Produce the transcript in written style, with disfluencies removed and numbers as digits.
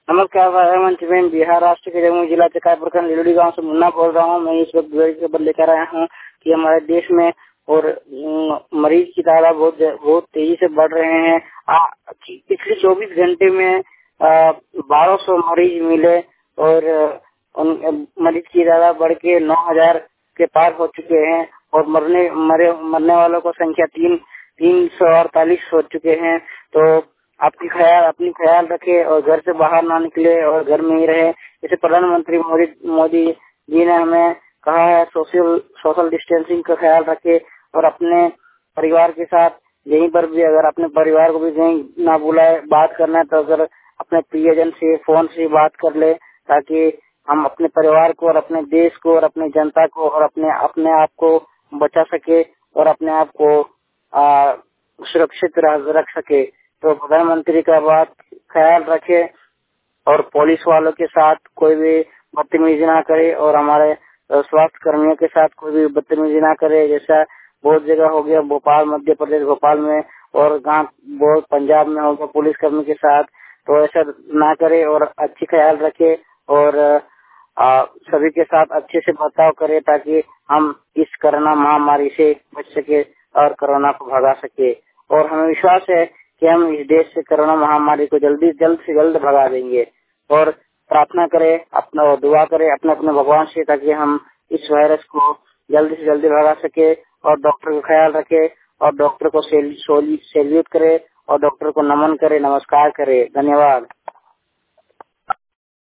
नमस्कार, मंच में बिहार राष्ट्र के जमुई जिला चकाई प्रखंड लिलुड़ी गांव से मुन्ना बोल रहा हूं। मैं इस वक्त बड़ी खबर लेकर आया हूं कि हमारे देश में और मरीज की तादाद बहुत तेजी से बढ़ रहे हैं। पिछले 24 घंटे में 1200 मरीज मिले और उन मरीज की तादाद बढ़ के 9000 के पार हो चुके हैं और मरने वालों की संख्या 348 हो चुके हैं। तो अपनी ख्याल रखे और घर से बाहर ना निकले और घर में ही रहे। जैसे प्रधानमंत्री मोदी जी ने हमें कहा है सोशल डिस्टेंसिंग का ख्याल रखे और अपने परिवार के साथ यहीं पर भी अगर अपने परिवार को भी कहीं ना बुलाए बात करना है तो अगर अपने प्रियजन से फोन से बात कर ले, ताकि हम अपने परिवार को और अपने देश को और अपनी जनता को और अपने आप को बचा सके और अपने आप को सुरक्षित रख सके। तो प्रधानमंत्री का बात ख्याल रखे और पुलिस वालों के साथ कोई भी बदतमीजी ना करे और हमारे स्वास्थ्य कर्मियों के साथ कोई भी बदतमीजी ना करे। जैसा बहुत जगह हो गया, भोपाल, मध्य प्रदेश भोपाल में और बहुत पंजाब में हो गया पुलिस कर्मी के साथ। तो ऐसा ना करे और अच्छी ख्याल रखे और सभी के साथ अच्छे से बर्ताव करे ताकि हम इस कोरोना महामारी से बच सके और कोरोना को भगा सके। और हमें विश्वास है कि हम इस देश से कोरोना महामारी को जल्द से जल्द भगा देंगे। और प्रार्थना करें अपना और दुआ करें अपने भगवान से ताकि हम इस वायरस को जल्दी से जल्दी भगा सके। और डॉक्टर का ख्याल रखे और डॉक्टर को सैल्यूट करे और डॉक्टर को नमन करे, नमस्कार करे। धन्यवाद।